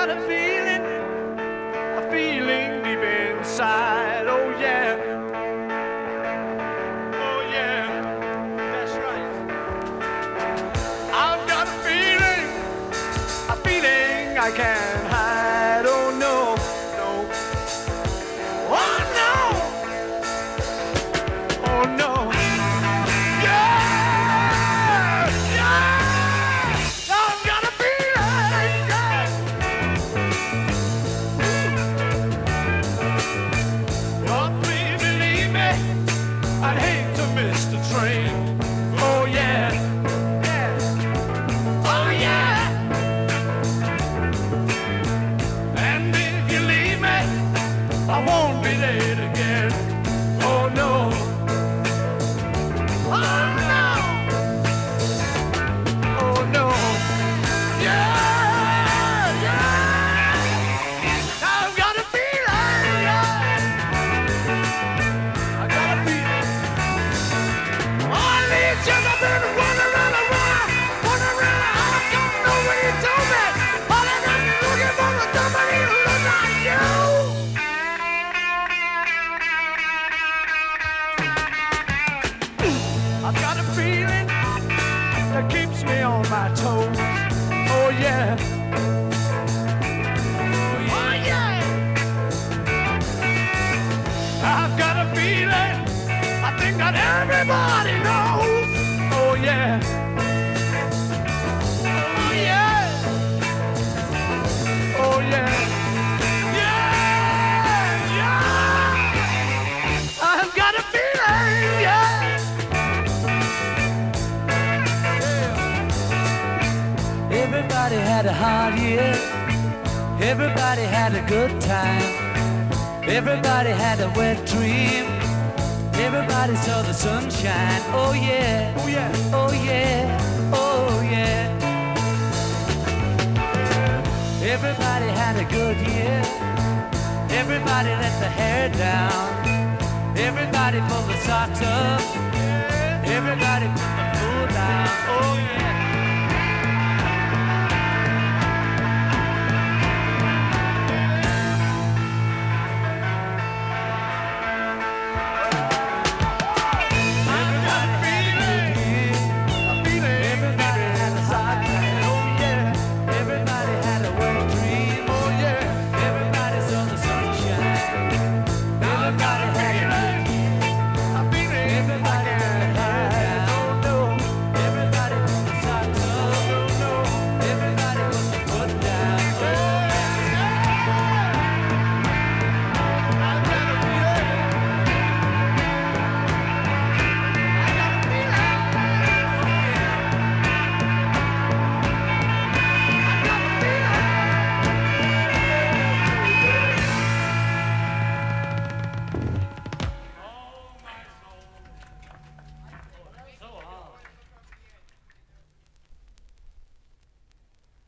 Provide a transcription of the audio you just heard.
got a feeling deep inside. Oh yeah, oh yeah, that's right. I've got a feeling I can't hide. Oh no, no, oh no, oh no. I'd hate to miss the train. Oh yeah, yeah, oh yeah. And if you leave me, I won't be late again. Oh no, oh no, oh no. Yeah, yeah. I've got a feeling. I got a feeling. Just I've been running around, I don't know what he told me. All I got is looking for somebody who looks like you. I've got a feeling that keeps me on my toes. Oh yeah, oh yeah. I've got a feeling I think that everybody knows. Oh yeah, oh yeah, oh yeah, yeah, yeah. I've got a feeling, yeah. Everybody had a hard year. Everybody had a good time. Everybody had a wet dream. Everybody saw the sunshine. Oh yeah, Oh yeah, oh yeah, oh yeah. Everybody had a good year. Everybody let the hair down. Everybody pulled the socks up. Everybody put the food down. Oh yeah. I've got a feeling.